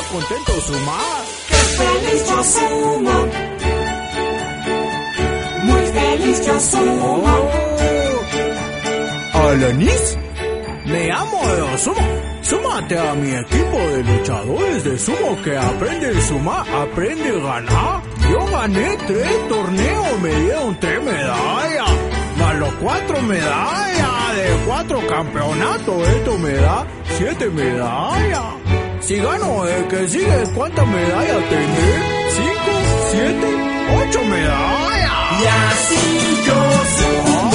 contento sumar. ¡Qué feliz yo sumo! Muy feliz yo sumo. Alanis, me amo de sumo. Súmate a mi equipo de luchadores de sumo que aprende a sumar, aprende a ganar. Yo gané 3 torneos, me dieron 3 medallas, más los 4 medallas de 4 campeonatos. Esto me da 7 medallas. Si gano el que sigue, ¿cuántas medallas tendré? 5, 7, 8 medallas. Y así yo sumo.